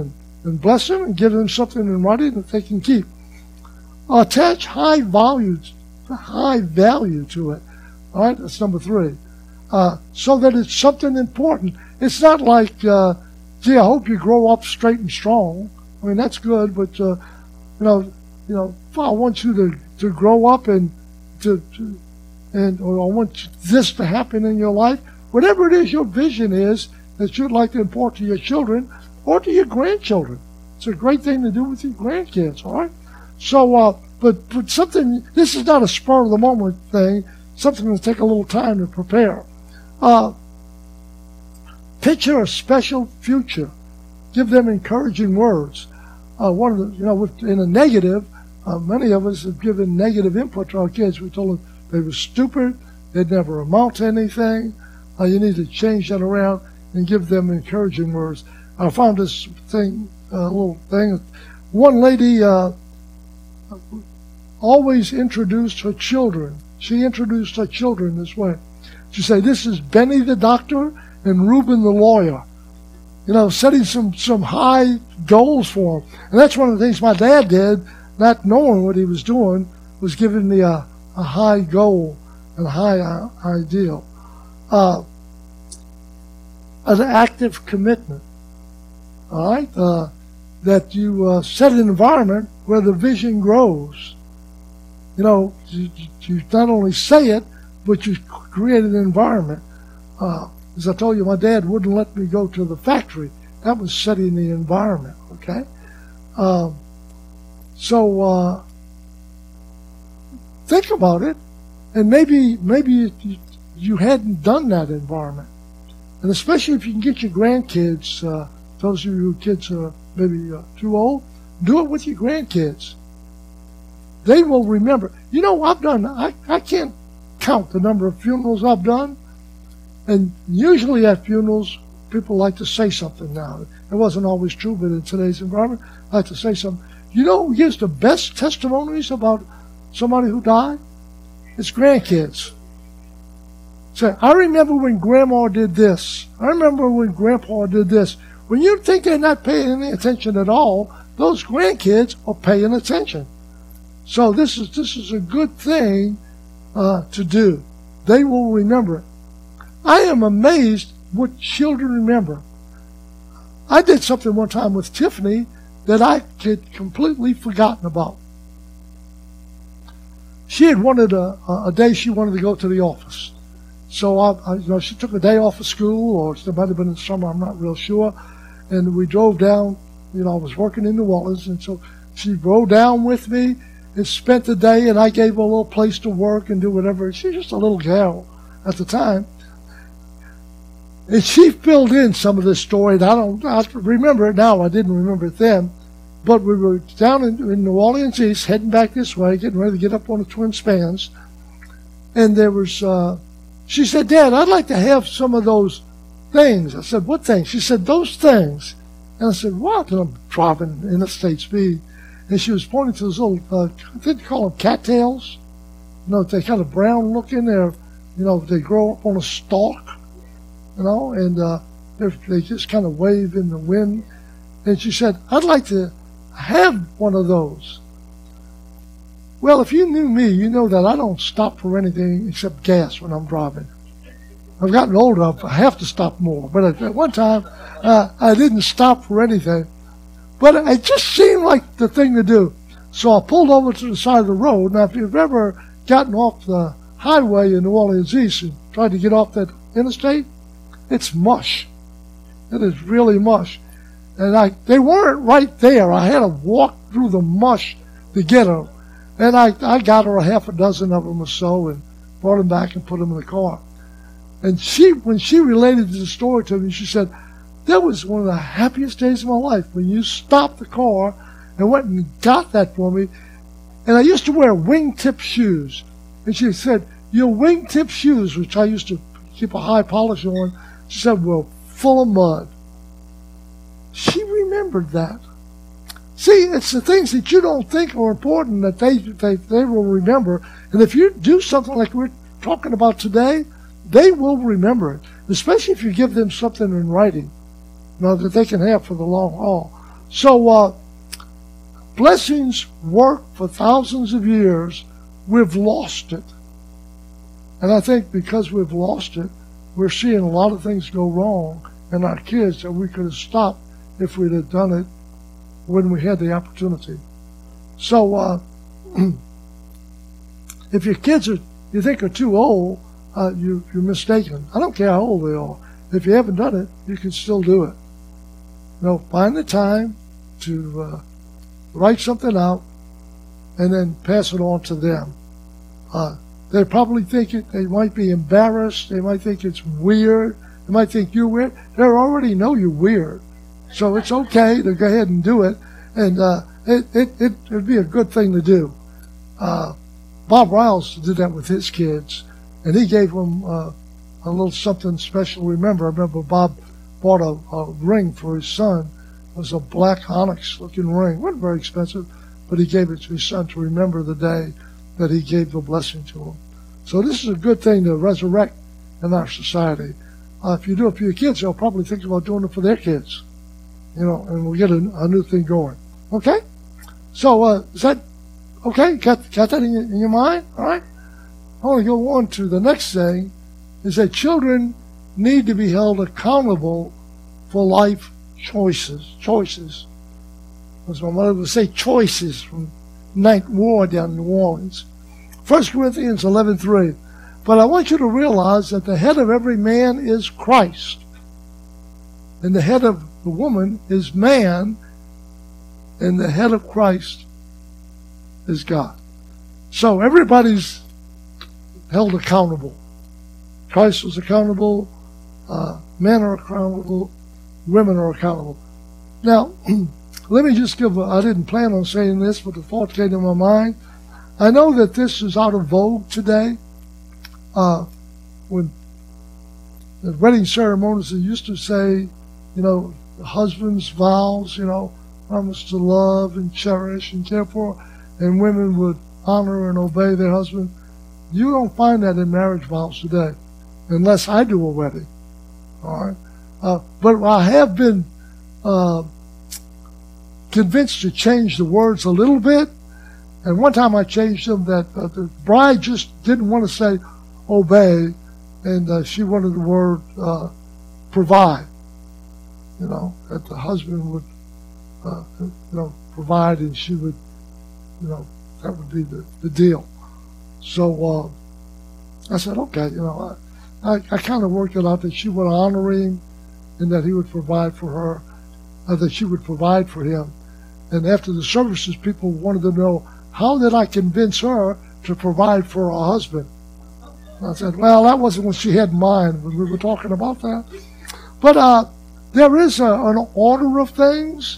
and bless them and give them something in writing that they can keep. Attach high value to it. All right, that's number 3. So that it's something important. It's not like, gee, I hope you grow up straight and strong. I mean, that's good, but you know, I want you to grow up and or I want this to happen in your life. Whatever it is your vision is that you'd like to impart to your children or to your grandchildren. It's a great thing to do with your grandkids, all right? So, but something, this is not a spur of the moment thing, something that take a little time to prepare. Picture a special future. Give them encouraging words. One of the, in a negative, many of us have given negative input to our kids. We told them they were stupid, they'd never amount to anything. You need to change that around and give them encouraging words. I found this thing, little thing. One lady always introduced her children. She introduced her children this way. She said, "This is Benny the doctor and Reuben the lawyer." Setting some high goals for them. And that's one of the things my dad did, not knowing what he was doing, was giving me a high goal and a high ideal. An active commitment. All right? That you set an environment where the vision grows. You not only say it, but you create an environment. As I told you, my dad wouldn't let me go to the factory. That was setting the environment, okay? So think about it, and maybe you hadn't done that environment. And especially if you can get your grandkids, those of you whose kids are maybe too old, do it with your grandkids. They will remember. I can't count the number of funerals I've done. And usually at funerals, people like to say something now. It wasn't always true, but in today's environment, I like to say something. You know who gives the best testimonies about somebody who died? It's grandkids. Say, I remember when Grandma did this. I remember when Grandpa did this. When you think they're not paying any attention at all, those grandkids are paying attention. So this is a good thing to do. They will remember it. I am amazed what children remember. I did something one time with Tiffany that I had completely forgotten about. She had wanted a day she wanted to go to the office. So she took a day off of school, or it might have been in the summer, I'm not real sure. And we drove down, I was working in New Orleans, and so she rode down with me and spent the day, and I gave her a little place to work and do whatever. She's just a little gal at the time. And she filled in some of this story, and I remember it now. I didn't remember it then. But we were down in New Orleans East, heading back this way, getting ready to get up on the twin spans. And there was, she said, "Dad, I'd like to have some of those things." I said, "What things?" She said, "Those things." And I said, "What?" And I'm driving interstate speed. And she was pointing to those little, I think they call them cattails. They're kind of brown looking. They grow up on a stalk. And they just kind of wave in the wind. And she said, "I'd like to have one of those." Well, if you knew me, you know that I don't stop for anything except gas when I'm driving. I've gotten older, I have to stop more. But at one time, I didn't stop for anything. But it just seemed like the thing to do. So I pulled over to the side of the road. Now, if you've ever gotten off the highway in New Orleans East and tried to get off that interstate, it's mush. It is really mush. And they weren't right there. I had to walk through the mush to get them. And I got her a half a dozen of them or so and brought them back and put them in the car. And when she related the story to me, she said, "That was one of the happiest days of my life when you stopped the car and went and got that for me." And I used to wear wingtip shoes. And she said, "Your wingtip shoes," which I used to keep a high polish on, she said, "were full of mud." She remembered that. See, it's the things that you don't think are important that they will remember. And if you do something like we're talking about today, they will remember it, especially if you give them something in writing that they can have for the long haul. So blessings work for thousands of years. We've lost it. And I think because we've lost it, we're seeing a lot of things go wrong in our kids that we could have stopped if we'd have done it when we had the opportunity. So if your kids you think are too old, you're mistaken. I don't care how old they are. If you haven't done it, you can still do it. Find the time to write something out and then pass it on to them. They probably think they might be embarrassed. They might think it's weird. They might think you're weird. They already know you're weird. So it's okay to go ahead and do it. And it'd be a good thing to do. Bob Riles did that with his kids, and he gave them a little something special. I remember Bob bought a ring for his son. It was a black onyx-looking ring. It wasn't very expensive, but he gave it to his son to remember the day that he gave the blessing to him. So this is a good thing to resurrect in our society. If you do it for your kids, they'll probably think about doing it for their kids. And we'll get a new thing going. Okay? So is that okay? Got that in your mind? All right? I want to go on to the next thing, is that children need to be held accountable for life choices. Choices. As my mother would say, choices from Ninth Ward down in New Orleans. 1 Corinthians 11:3. But I want you to realize that the head of every man is Christ. And the head of the woman is man. And the head of Christ is God. So everybody's held accountable. Christ was accountable. Men are accountable. Women are accountable. Now, let me just I didn't plan on saying this, but the thought came to my mind. I know that this is out of vogue today. When the wedding ceremonies, they used to say, the husband's vows, promise to love and cherish and care for, and women would honor and obey their husband. You don't find that in marriage vows today, unless I do a wedding. All right, but I have been convinced to change the words a little bit. And one time I changed them that the bride just didn't want to say obey, and she wanted the word provide. That the husband would, provide, and she would, that would be the deal. So I said, okay, I kind of worked it out that she would honor him, and that he would provide for her, that she would provide for him. And after the services, people wanted to know, how did I convince her to provide for her husband? And I said, well, that wasn't what she had in mind when we were talking about that. But there is an order of things.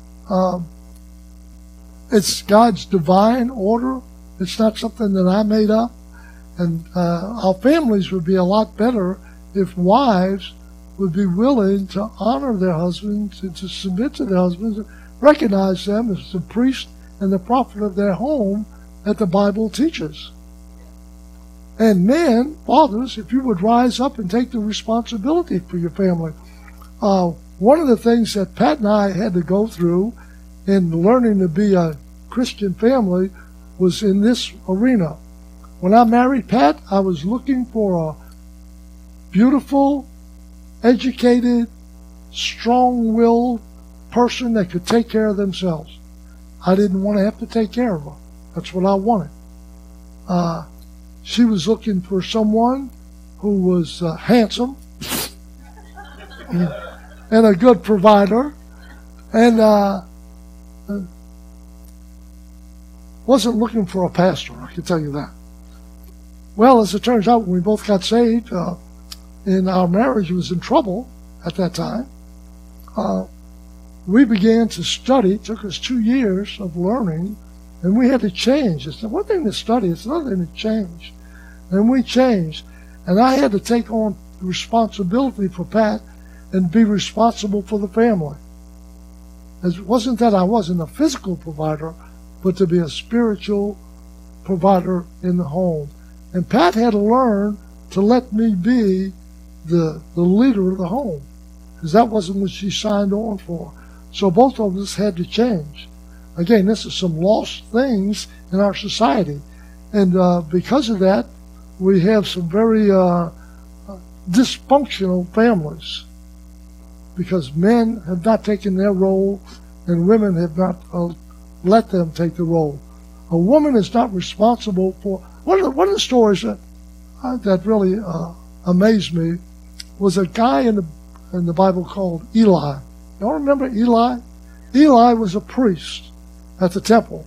It's God's divine order. It's not something that I made up. And our families would be a lot better if wives would be willing to honor their husbands, to submit to their husbands, and recognize them as the priest and the prophet of their home that the Bible teaches. And men, fathers, if you would rise up and take the responsibility for your family. One of the things that Pat and I had to go through in learning to be a Christian family was in this arena. When I married Pat, I was looking for a beautiful, educated, strong-willed person that could take care of themselves. I didn't want to have to take care of her. That's what I wanted. She was looking for someone who was handsome and a good provider, and wasn't looking for a pastor, I can tell you that. Well, as it turns out, when we both got saved, and our marriage was in trouble at that time, we began to study. It took us 2 years of learning, and we had to change. It's one thing to study, it's another thing to change. And we changed. And I had to take on the responsibility for Pat and be responsible for the family. It wasn't that I wasn't a physical provider, but to be a spiritual provider in the home. And Pat had to learn to let me be the leader of the home, because that wasn't what she signed on for. So both of us had to change. Again, this is some lost things in our society. And because of that, we have some very dysfunctional families. Because men have not taken their role and women have not let them take the role. A woman is not responsible for... One of the stories that really amazed me was a guy in the Bible called Eli. Y'all remember Eli? Eli was a priest at the temple.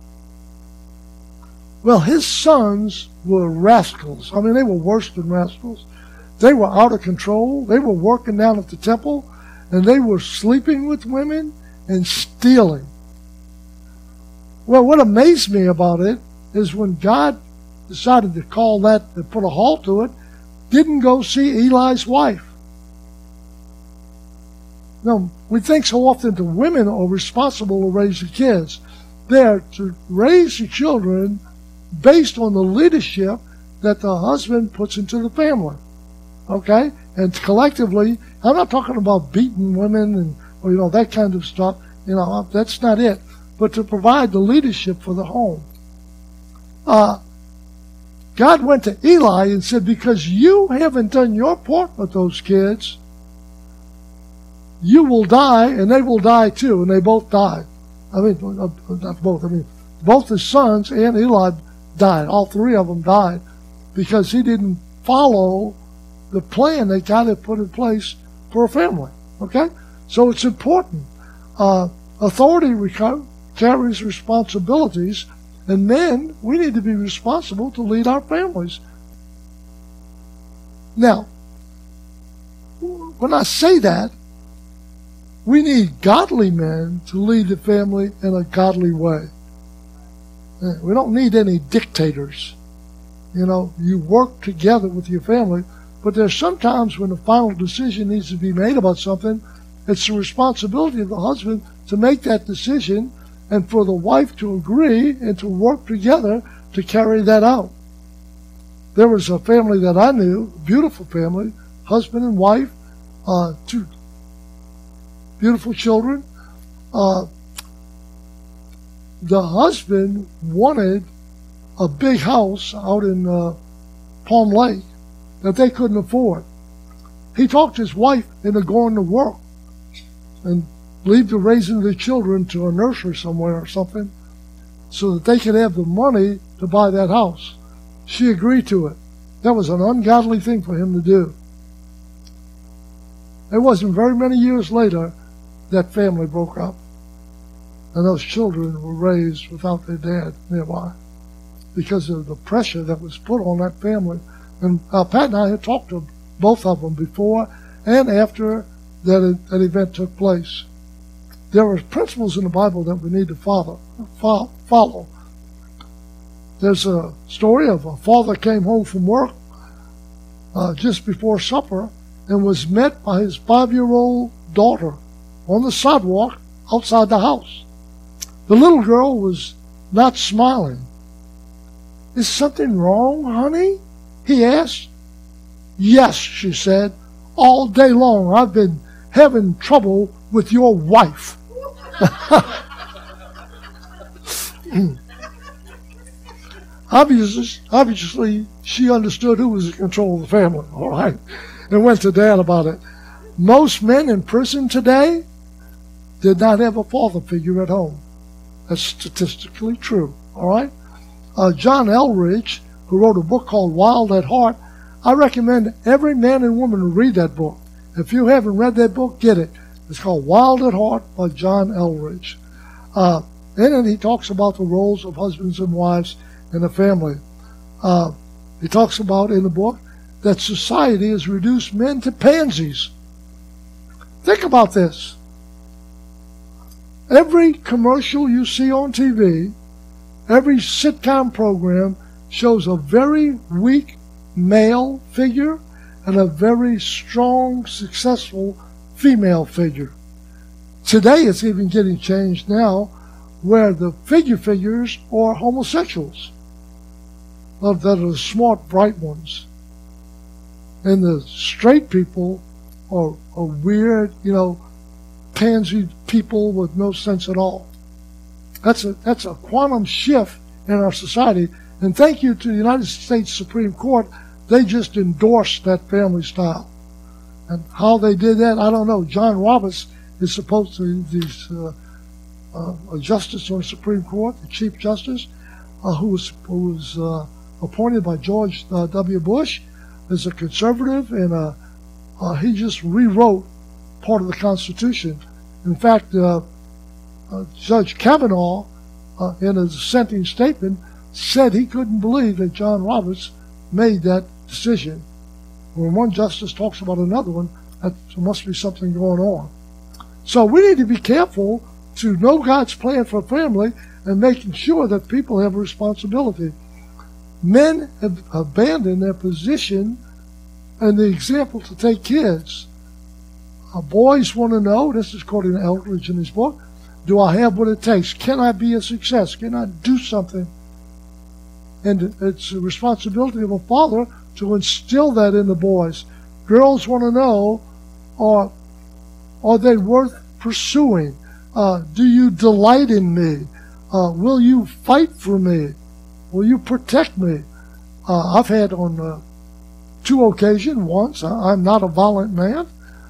Well, his sons were rascals. I mean, they were worse than rascals. They were out of control. They were working down at the temple, and they were sleeping with women and stealing. Well, what amazed me about it is when God decided to call that, to put a halt to it, didn't go see Eli's wife. No, we think so often the women are responsible to raise the kids. They're to raise the children based on the leadership that the husband puts into the family. Okay? And collectively, I'm not talking about beating women or that kind of stuff. That's not it. But to provide the leadership for the home. God went to Eli and said, because you haven't done your part with those kids, you will die, and they will die too. And they both died. I mean, not both. I mean, both his sons and Eli died. All three of them died because he didn't follow the plan that God had put in place for a family. Okay? So it's important. Authority carries responsibilities, and men, we need to be responsible to lead our families. Now, when I say that, we need godly men to lead the family in a godly way. We don't need any dictators. You work together with your family, but there's sometimes when the final decision needs to be made about something, it's the responsibility of the husband to make that decision and for the wife to agree and to work together to carry that out. There was a family that I knew, a beautiful family, husband and wife, 2 beautiful children. The husband wanted a big house out in Palm Lake that they couldn't afford. He talked his wife into going to work and leave the raising of the children to a nursery somewhere or something so that they could have the money to buy that house. She agreed to it. That was an ungodly thing for him to do. It wasn't very many years later that family broke up. And those children were raised without their dad nearby because of the pressure that was put on that family. And Pat and I had talked to both of them before and after that event took place. There are principles in the Bible that we need to follow. There's a story of a father came home from work just before supper and was met by his 5-year-old daughter on the sidewalk outside the house. The little girl was not smiling. "Is something wrong, honey?" he asked. "Yes," she said. "All day long I've been having trouble with your wife." Obviously, she understood who was in control of the family, all right, and went to Dad about it. Most men in prison today did not have a father figure at home. That's statistically true, all right? John Eldridge, who wrote a book called Wild at Heart, I recommend every man and woman to read that book. If you haven't read that book, get it. It's called Wild at Heart by John Eldridge. In it, he talks about the roles of husbands and wives in the family. He talks about in the book that society has reduced men to pansies. Think about this. Every commercial you see on TV, every sitcom program shows a very weak male figure and a very strong, successful female figure. Today it's even getting changed now where the figures are homosexuals. That are the smart, bright ones. And the straight people are weird, pansy people with no sense at all. That's a quantum shift in our society. And thank you to the United States Supreme Court. They just endorsed that family style. And how they did that, I don't know. John Roberts is supposed to be a justice on the Supreme Court, the Chief Justice, who was appointed by George W. Bush as a conservative, and he just rewrote part of the Constitution. In fact, Judge Kavanaugh, in a dissenting statement, said he couldn't believe that John Roberts made that decision. When one justice talks about another one, there must be something going on. So we need to be careful to know God's plan for family and making sure that people have a responsibility. Men have abandoned their position and the example to take kids. Boys want to know, this is according to Eldridge in his book, do I have what it takes? Can I be a success? Can I do something? And it's a responsibility of a father to instill that in the boys. Girls want to know, are they worth pursuing? Do you delight in me? Will you fight for me? Will you protect me? I've had on 2 occasions, once, I'm not a violent man.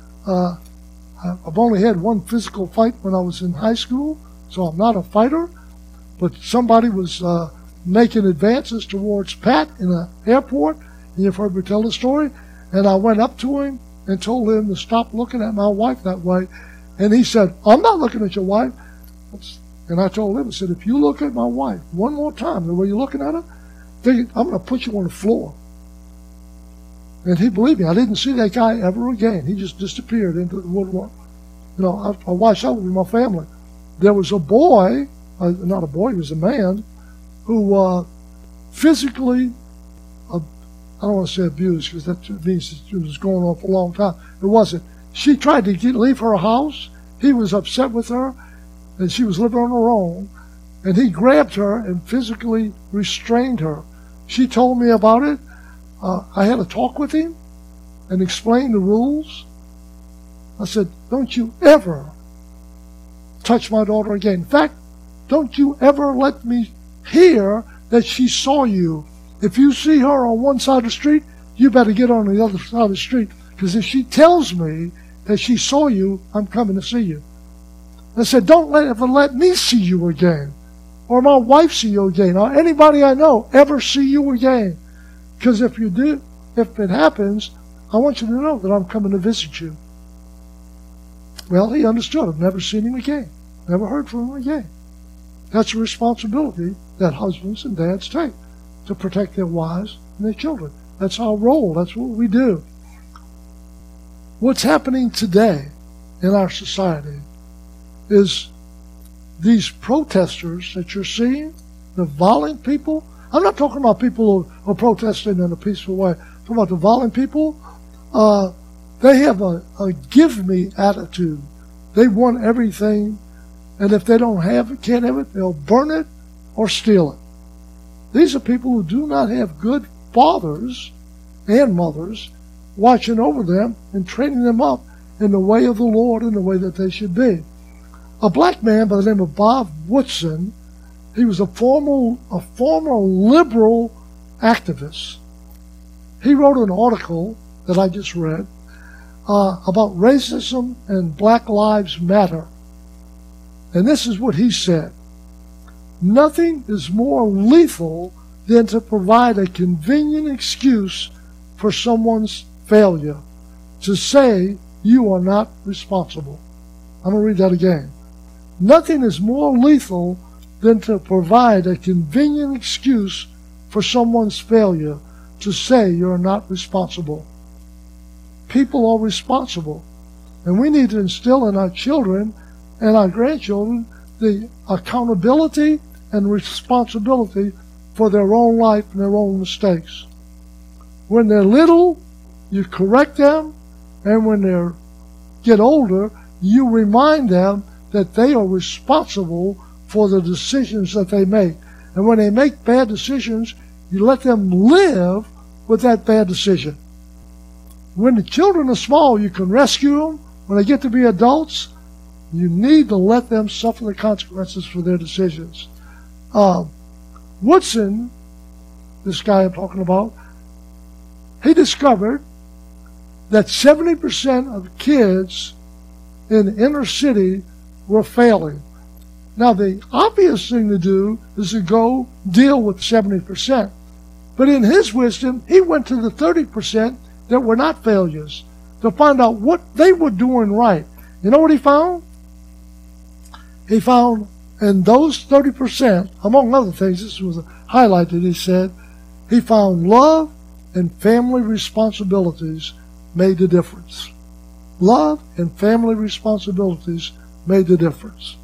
I've only had one physical fight when I was in high school, so I'm not a fighter. But somebody was making advances towards Pat in an airport, and you've heard me tell the story, and I went up to him and told him to stop looking at my wife that way. And he said, I'm not looking at your wife. And I told him, I said, if you look at my wife one more time, the way you're looking at her, I'm going to put you on the floor. And he believed me. I didn't see that guy ever again. He just disappeared into the woodwork. You know, I watched out with my family. There was a boy, not a boy, he was a man, who physically, I don't want to say abused, because that means it was going on for a long time. It wasn't. She tried to leave her house. He was upset with her, and she was living on her own. And he grabbed her and physically restrained her. She told me about it. I had a talk with him and explained the rules. I said, don't you ever touch my daughter again. In fact, don't you ever let me hear that she saw you. If you see her on one side of the street, you better get on the other side of the street. Because if she tells me that she saw you, I'm coming to see you. I said, don't ever let me see you again. Or my wife see you again. Or anybody I know ever see you again. Because if you do, if it happens, I want you to know that I'm coming to visit you. Well, he understood. I've never seen him again. Never heard from him again. That's a responsibility that husbands and dads take to protect their wives and their children. That's our role. That's what we do. What's happening today in our society is these protesters that you're seeing, the violent people. I'm not talking about people who are protesting in a peaceful way. I'm talking about the violent people. They have a give me attitude. They want everything, and if they don't have it, can't have it, they'll burn it or steal it. These are people who do not have good fathers and mothers watching over them and training them up in the way of the Lord and the way that they should be. A black man by the name of Bob Woodson, he was a former liberal activist. He wrote an article that I just read about racism and Black Lives Matter. And this is what he said. Nothing is more lethal than to provide a convenient excuse for someone's failure, to say you are not responsible. I'm going to read that again. Nothing is more lethal than to provide a convenient excuse for someone's failure, to say you're not responsible. People are responsible, and we need to instill in our children and our grandchildren the accountability and responsibility for their own life and their own mistakes. When they're little, you correct them, and when they get older, you remind them that they are responsible for the decisions that they make. And when they make bad decisions, you let them live with that bad decision. When the children are small, you can rescue them. When they get to be adults, You need to let them suffer the consequences for their decisions. Woodson, this guy I'm talking about, he discovered that 70% of kids in the inner city were failing. Now, the obvious thing to do is to go deal with 70%. But in his wisdom, he went to the 30% that were not failures to find out what they were doing right. You know what he found? He found in those 30%, among other things, this was a highlight that he said, he found love and family responsibilities made the difference. Love and family responsibilities made the difference.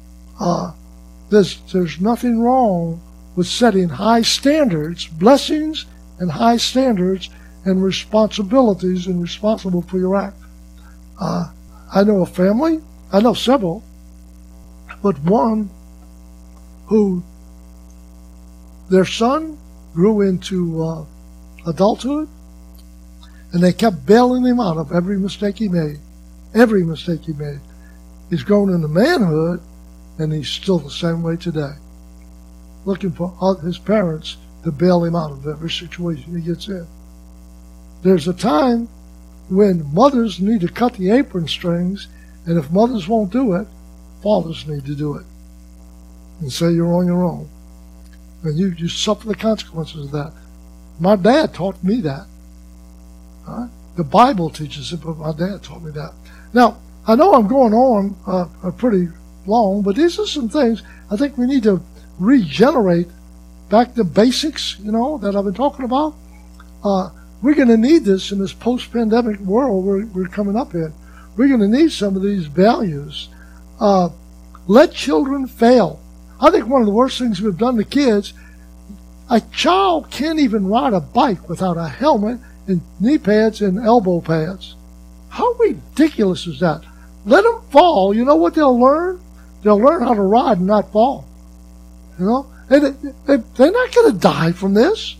There's nothing wrong with setting high standards, blessings and high standards and responsibilities, and responsible for your act. I know a family, I know several, but one who their son grew into adulthood, and they kept bailing him out of every mistake he made. Every mistake he made. He's grown into manhood, and he's still the same way today. Looking for his parents to bail him out of every situation he gets in. There's a time when mothers need to cut the apron strings, and if mothers won't do it, fathers need to do it. And say you're on your own. And you suffer the consequences of that. My dad taught me that. The Bible teaches it, but my dad taught me that. Now, I know I'm going on pretty long, but these are some things I think we need to regenerate back to basics, that I've been talking about. We're going to need this in this post-pandemic world we're coming up in. We're going to need some of these values. Let children fail. I think one of the worst things we've done to kids, a child can't even ride a bike without a helmet and knee pads and elbow pads. How ridiculous is that? Let them fall. You know what they'll learn? They'll learn how to ride and not fall. And they're not going to die from this.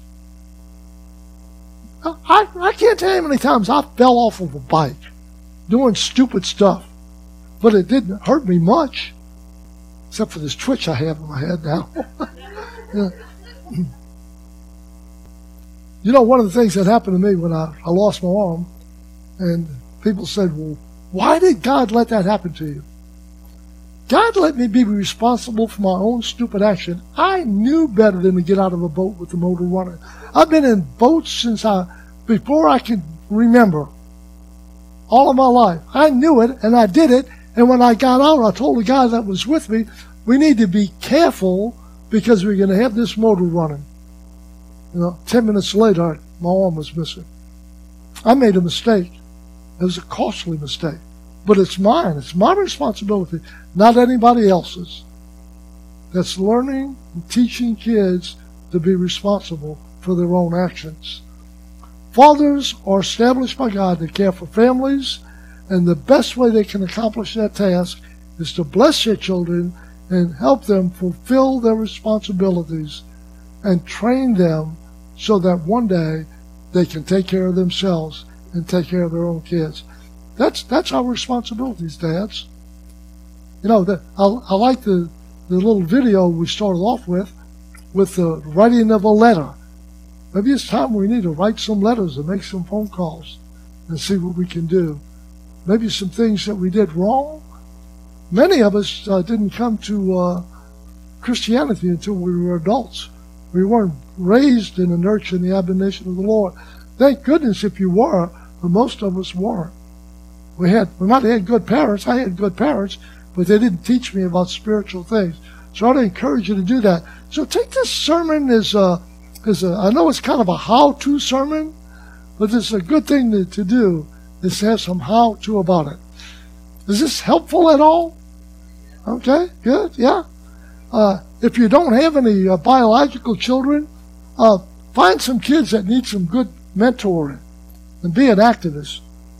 I can't tell you how many times I fell off of a bike doing stupid stuff, but it didn't hurt me much, except for this twitch I have in my head now. One of the things that happened to me when I lost my arm, and people said, well, why did God let that happen to you? God let me be responsible for my own stupid action. I knew better than to get out of a boat with the motor running. I've been in boats since before I can remember. All of my life. I knew it, and I did it, and when I got out, I told the guy that was with me, we need to be careful because we're going to have this motor running. 10 minutes later, my arm was missing. I made a mistake. It was a costly mistake. But it's mine. It's my responsibility, not anybody else's. That's learning and teaching kids to be responsible for their own actions. Fathers are established by God to care for families, and the best way they can accomplish that task is to bless their children and help them fulfill their responsibilities and train them so that one day they can take care of themselves and take care of their own kids. That's our responsibilities, dads. I like the little video we started off with the writing of a letter. Maybe it's time we need to write some letters and make some phone calls and see what we can do. Maybe some things that we did wrong. Many of us didn't come to Christianity until we were adults. We weren't raised in the nurture and the admonition of the Lord. Thank goodness if you were, but most of us weren't. We might have had good parents. I had good parents, but they didn't teach me about spiritual things. So I'd encourage you to do that. So take this sermon as I know it's kind of a how-to sermon, but it's a good thing to do is to have some how-to about it. Is this helpful at all? Okay, good, yeah. If you don't have any biological children, find some kids that need some good mentoring and be an activist.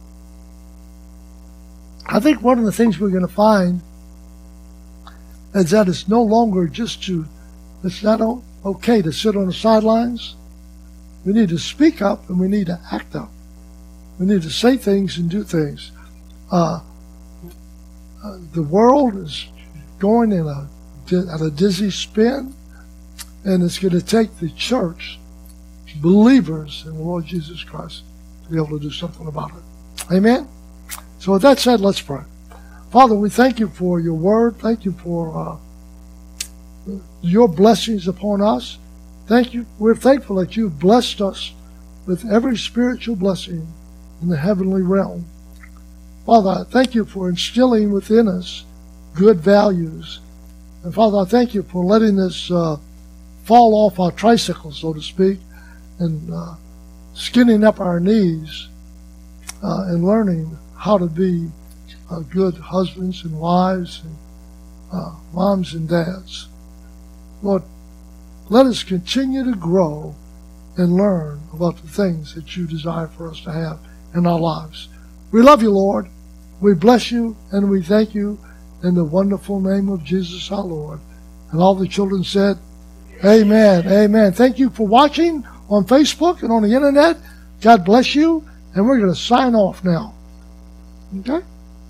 I think one of the things we're going to find is that it's no longer it's not okay to sit on the sidelines. We need to speak up and we need to act up. We need to say things and do things. the world is going at a dizzy spin, and it's going to take the church, believers in the Lord Jesus Christ, to be able to do something about it. Amen? So with that said, let's pray. Father, we thank you for your word. Thank you for your blessings upon us. Thank you. We're thankful that you've blessed us with every spiritual blessing in the heavenly realm. Father, I thank you for instilling within us good values. And Father, I thank you for letting us fall off our tricycles, so to speak, and skinning up our knees and learning how to be good husbands and wives and moms and dads. Lord, let us continue to grow and learn about the things that you desire for us to have in our lives. We love you, Lord. We bless you and we thank you in the wonderful name of Jesus our Lord. And all the children said, amen, amen. Thank you for watching on Facebook and on the internet. God bless you. And we're going to sign off now. Okay?